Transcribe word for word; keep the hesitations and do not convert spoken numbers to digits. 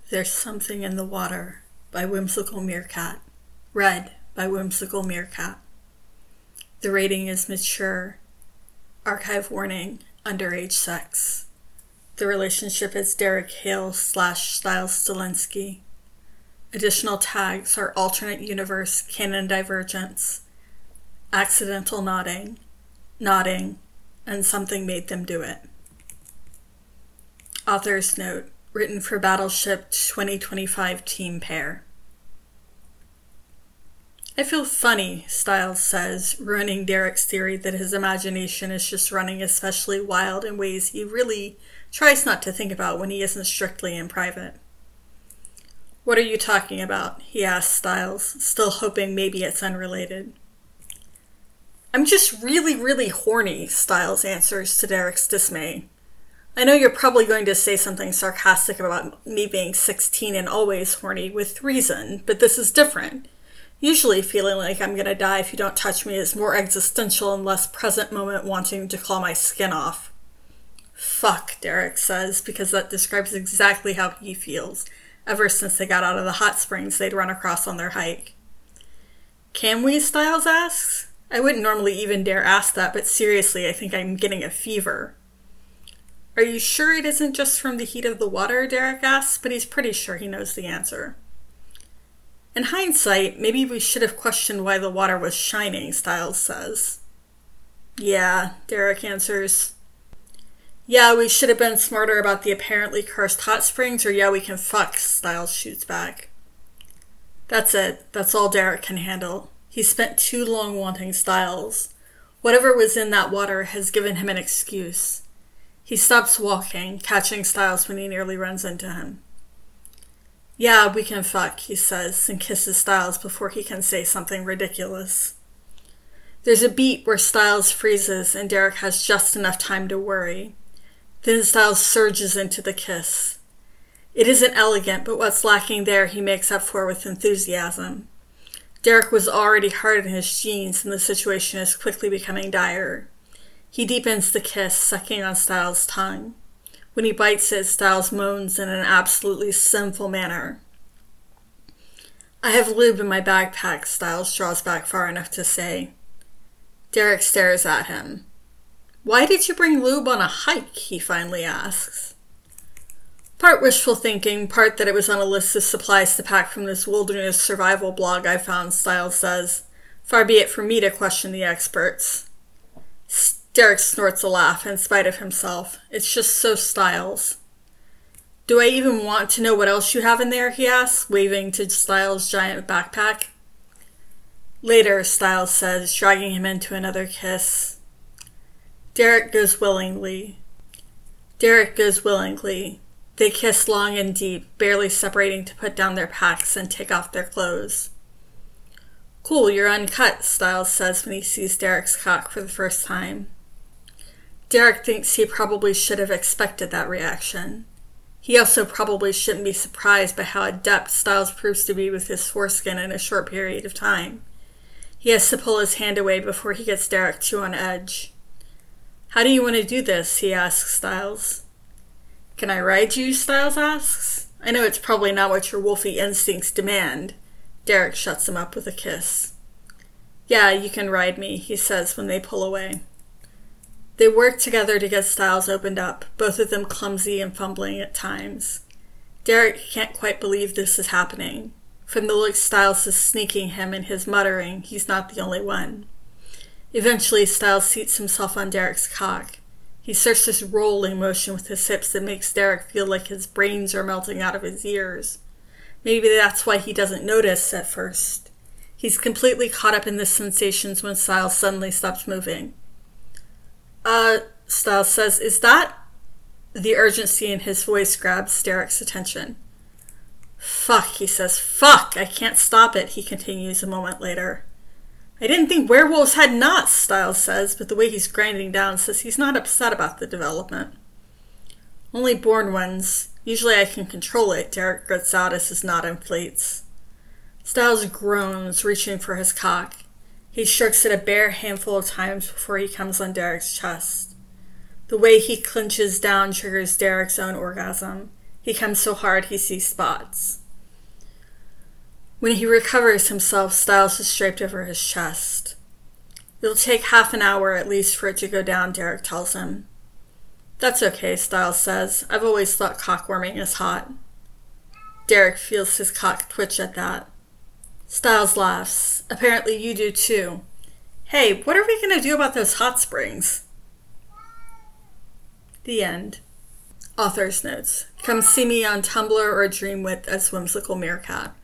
There's Something in the Water by Whimsical Meerkat. Read by Whimsical Meerkat. The rating is mature. Archive warning, underage sex. The relationship is Derek Hale slash Stiles Stilinski. Additional tags are alternate universe canon divergence, accidental nodding, nodding, and something made them do it. Author's note, written for Battleship twenty twenty-five Team Pair. I feel funny, Stiles says, ruining Derek's theory that his imagination is just running especially wild in ways he really tries not to think about when he isn't strictly in private. What are you talking about? He asks Stiles, still hoping maybe it's unrelated. I'm just really, really horny, Stiles answers to Derek's dismay. I know you're probably going to say something sarcastic about me being sixteen and always horny with reason, but this is different. Usually feeling like I'm gonna die if you don't touch me is more existential and less present moment wanting to claw my skin off. Fuck, Derek says, because that describes exactly how he feels, ever since they got out of the hot springs they'd run across on their hike. Can we, Stiles asks? I wouldn't normally even dare ask that, but seriously, I think I'm getting a fever. Are you sure it isn't just from the heat of the water, Derek asks, but he's pretty sure he knows the answer. In hindsight, maybe we should have questioned why the water was shining, Stiles says. Yeah, Derek answers. Yeah, we should have been smarter about the apparently cursed hot springs, or yeah, we can fuck, Stiles shoots back. That's it. That's all Derek can handle. He spent too long wanting Stiles. Whatever was in that water has given him an excuse. He stops walking, catching Stiles when he nearly runs into him. Yeah, we can fuck, he says, and kisses Stiles before he can say something ridiculous. There's a beat where Stiles freezes and Derek has just enough time to worry. Then Stiles surges into the kiss. It isn't elegant, but what's lacking there he makes up for with enthusiasm. Derek was already hard in his jeans and the situation is quickly becoming dire. He deepens the kiss, sucking on Stiles' tongue. When he bites it, Stiles moans in an absolutely sinful manner. I have lube in my backpack, Stiles draws back far enough to say. Derek stares at him. Why did you bring lube on a hike? He finally asks. Part wishful thinking, part that it was on a list of supplies to pack from this wilderness survival blog I found, Stiles says. Far be it from me to question the experts. Derek snorts a laugh in spite of himself. It's just so Stiles. Do I even want to know what else you have in there, he asks, waving to Stiles' giant backpack. Later, Stiles says, dragging him into another kiss. Derek goes willingly. Derek goes willingly. They kiss long and deep, barely separating to put down their packs and take off their clothes. Cool, you're uncut, Stiles says when he sees Derek's cock for the first time. Derek thinks he probably should have expected that reaction. He also probably shouldn't be surprised by how adept Stiles proves to be with his foreskin in a short period of time. He has to pull his hand away before he gets Derek too on edge. How do you want to do this? He asks Stiles. Can I ride you? Stiles asks. I know it's probably not what your wolfy instincts demand. Derek shuts him up with a kiss. Yeah, you can ride me, he says when they pull away. They work together to get Stiles opened up, both of them clumsy and fumbling at times. Derek can't quite believe this is happening. From the look Stiles is sneaking him and his muttering, he's not the only one. Eventually, Stiles seats himself on Derek's cock. He starts this rolling motion with his hips that makes Derek feel like his brains are melting out of his ears. Maybe that's why he doesn't notice at first. He's completely caught up in the sensations when Stiles suddenly stops moving. Uh, Stiles says, is that? The urgency in his voice grabs Derek's attention. Fuck, he says. Fuck, I can't stop it, he continues a moment later. I didn't think werewolves had knots, Stiles says, but the way he's grinding down says he's not upset about the development. Only born ones. Usually I can control it, Derek grits out as his knot inflates. Stiles groans, reaching for his cock. He strokes it a bare handful of times before he comes on Derek's chest. The way he clenches down triggers Derek's own orgasm. He comes so hard he sees spots. When he recovers himself, Stiles is draped over his chest. It'll take half an hour at least for it to go down, Derek tells him. That's okay, Stiles says. I've always thought cockworming is hot. Derek feels his cock twitch at that. Stiles laughs. Apparently you do too. Hey, what are we going to do about those hot springs? The end. Author's notes. Come see me on Tumblr or Dreamwidth as Whimsical Meerkat.